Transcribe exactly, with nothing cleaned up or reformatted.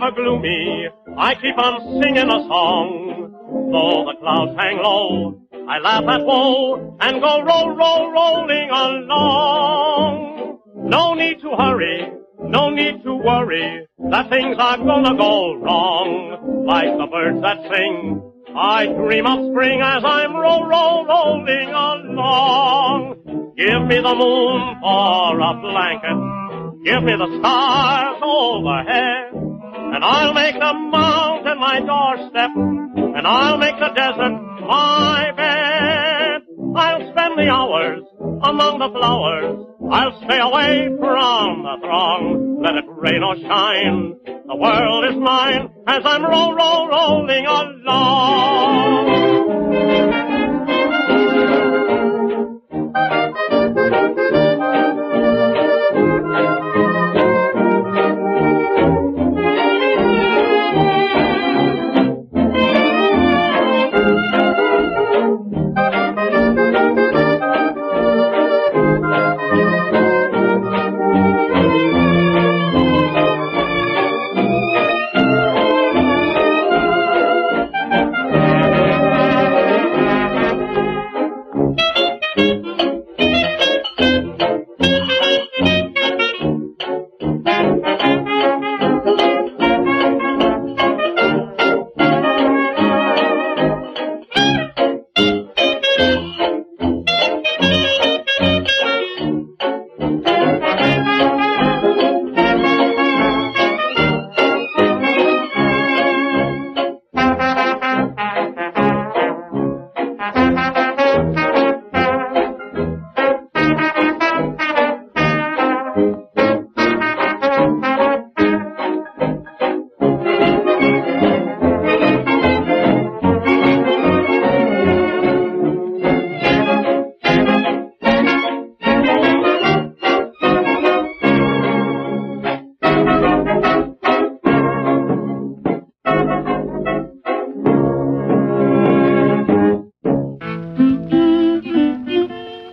ever gloomy, I keep on singing a song. Though the clouds hang low, I laugh at woe and go roll, roll, rolling along. No need to hurry, no need to worry, that things are gonna go wrong. Like the birds that sing, I dream of spring as I'm roll, roll, rolling along. Give me the moon for a blanket, give me the stars overhead, and I'll make the mountain my doorstep, and I'll make the desert my bed. I'll spend the hours among the flowers, I'll stay away from the throng. Let it rain or shine, the world is mine as I'm roll, roll, rolling along.